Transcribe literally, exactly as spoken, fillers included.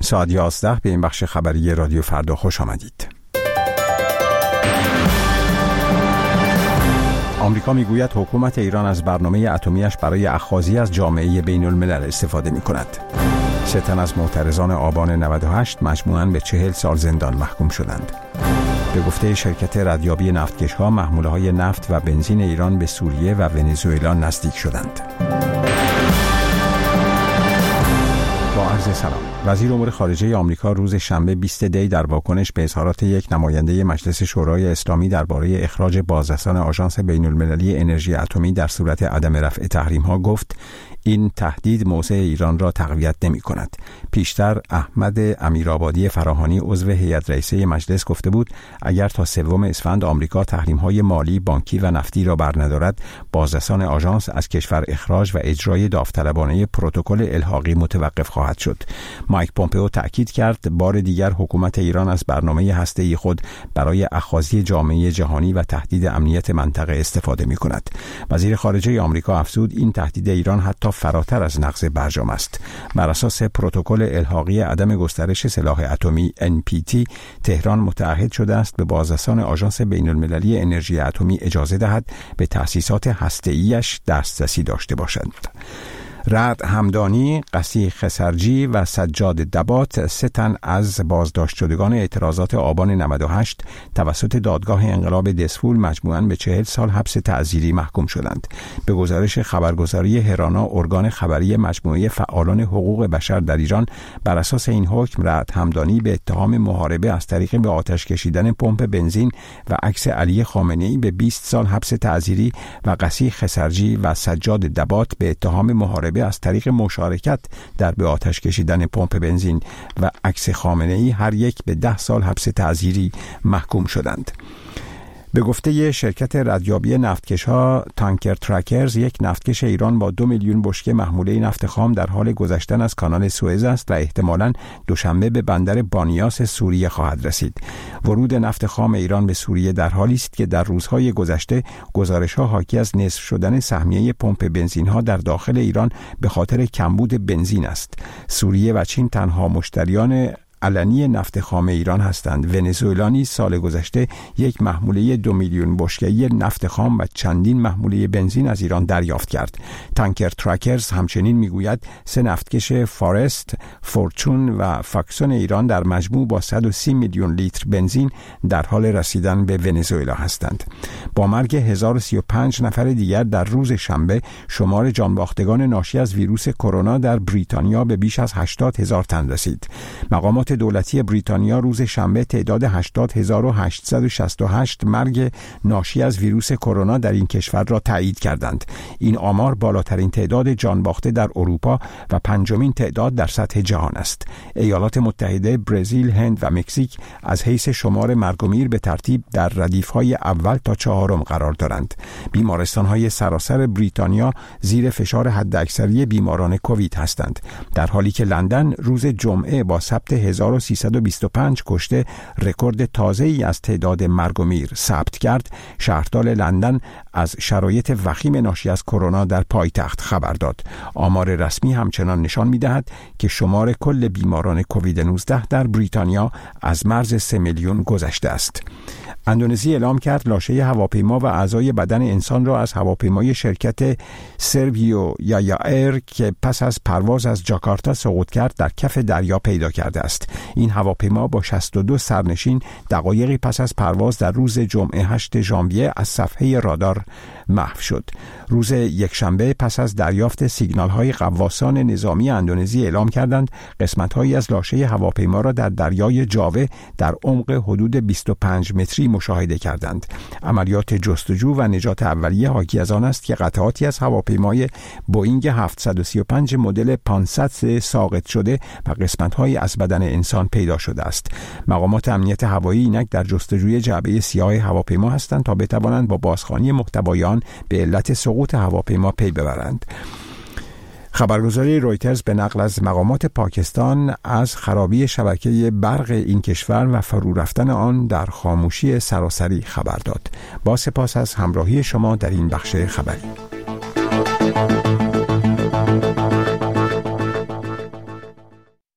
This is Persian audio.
ساعت یازده به این بخش خبری رادیو فردا خوش آمدید. آمریکا میگوید حکومت ایران از برنامه اتمیش برای اخاذی از جامعه بین الملل استفاده می کند. سه تن از معترضان آبان نود و هشت مجموعاً به چهل سال زندان محکوم شدند. به گفته شرکت ردیابی نفتکش‌ها، محموله‌های نفت و بنزین ایران به سوریه و ونزوئلا نزدیک شدند. با عرض سلام. وزیر امور خارجه آمریکا روز شنبه بیست دی در واکنش به اظهارات یک نماینده مجلس شورای اسلامی درباره اخراج بازرسان آژانس بین‌المللی انرژی اتمی در صورت عدم رفع تحریم‌ها گفت این تهدید موضع ایران را تقویت نمی کند. پیشتر احمد امیرآبادی فراهانی عضو هیئت رئیسه مجلس گفته بود اگر تا سوم اسفند آمریکا تحریم‌های مالی، بانکی و نفتی را برندارد، بازرسان آژانس از کشور اخراج و اجرای داوطلبانه پروتکل الحاقی متوقف خواهد شد. مایک پومپئو تأکید کرد بار دیگر حکومت ایران از برنامه هسته‌ای خود برای اخاذی جامعه جهانی و تهدید امنیت منطقه استفاده می کند. وزیر خارجه آمریکا افزود این تهدید ایران حتی فراتر از نقض برجام است. بر اساس پروتکل الحاقی عدم گسترش سلاح اتمی ان پی تی، تهران متعهد شده است به بازرسان آژانس بین‌المللی انرژی اتمی اجازه دهد به تأسیسات هسته‌ایش دسترسی داشته باشند. رعد همدانی، قصی خسرجی و سجاد دبات، سه تن از بازداشت شدگان اعتراضات آبان نود و هشت توسط دادگاه انقلاب دسفول مجموعاً به چهل سال حبس تعزیری محکوم شدند. به گزارش خبرگزاری هرانا، ارگان خبری مجموعه فعالان حقوق بشر در ایران، بر اساس این حکم رعد همدانی به اتهام محاربه از طریق به آتش کشیدن پمپ بنزین و عکس علی خامنه‌ای به بیست سال حبس تعزیری و قصی خسرجی و سجاد دبات به اتهام محاربه از طریق مشارکت در به آتش کشیدن پمپ بنزین و عکس خامنه‌ای هر یک به ده سال حبس تعزیری محکوم شدند. به گفته شرکت ردیابی نفتکش‌ها تانکر ترکرز، یک نفتکش ایران با دو میلیون بشکه محموله نفت خام در حال گذشتن از کانال سوئز است و احتمالاً دوشنبه به بندر بانیاس سوریه خواهد رسید. ورود نفت خام ایران به سوریه در حالی است که در روزهای گذشته گزارش‌ها حاکی از نصف شدن سهمیه پمپ بنزین‌ها در داخل ایران به خاطر کمبود بنزین است. سوریه و چین تنها مشتریان علنی نفت خام ایران هستند. ونزوئلا نیز سال گذشته یک محموله دو میلیون بشکه‌ای نفت خام و چندین محموله بنزین از ایران دریافت کرد. تانکر ترکرز همچنین میگوید سه نفتکش فارست، فورچون و فاکسون ایران در مجموع با صد و سی میلیون لیتر بنزین در حال رسیدن به ونزوئلا هستند. با مرگ هزار و سی و پنج نفر دیگر در روز شنبه، شمار جانباختگان ناشی از ویروس کرونا در بریتانیا به بیش از هشتاد هزار تن رسید. مقامات دولتی بریتانیا روز شنبه تعداد هشتاد هزار و هشتصد و شصت و هشت مرگ ناشی از ویروس کرونا در این کشور را تایید کردند. این آمار بالاترین تعداد جان باخته در اروپا و پنجمین تعداد در سطح جهان است. ایالات متحده، برزیل، هند و مکزیک از حیث شمار مرگ و میر به ترتیب در ردیف‌های اول تا چهارم قرار دارند. بیمارستان‌های سراسر بریتانیا زیر فشار حداکثری بیماران کووید هستند، در حالی که لندن روز جمعه با ثبت هزار و سیصد و بیست و پنج کشته رکورد تازه‌ای از تعداد مرگ و میر ثبت کرد. شهردار لندن از شرایط وخیم ناشی از کرونا در پایتخت خبر داد. آمار رسمی همچنان نشان می‌دهد که شمار کل بیماران کووید نوزده در بریتانیا از مرز سه میلیون گذشته است. اندونزی اعلام کرد لاشه هواپیما و اعضای بدن انسان را از هواپیمای شرکت سرویو یایا ایر که پس از پرواز از جاکارتا سقوط کرد در کف دریا پیدا کرده است. این هواپیما با شصت و دو سرنشین دقایقی پس از پرواز در روز جمعه هشتم ژانویه از صفحه رادار محو شد. روز یکشنبه پس از دریافت سیگنال‌های غواصان نظامی اندونزی اعلام کردند قسمت‌هایی از لاشه هواپیما را در دریای جاوه در عمق حدود بیست و پنج متری مشاهده کردند. عملیات جستجو و نجات اولیه حاکی از آن است که قطعاتی از هواپیمای بوئینگ هفتصد و سی و پنج مدل پانصد ساقط شده و قسمت‌هایی از بدن انسان پیدا شده است. مقامات امنیت هوایی اینک در جستجوی جعبه سیاه هواپیما هستند تا بتوانند با بازخوانی محتوای آن به علت سقوط هواپیما پی ببرند. خبرگزاری رویترز به نقل از مقامات پاکستان از خرابی شبکه برق این کشور و فرو رفتن آن در خاموشی سراسری خبر داد. با سپاس از همراهی شما در این بخش خبری.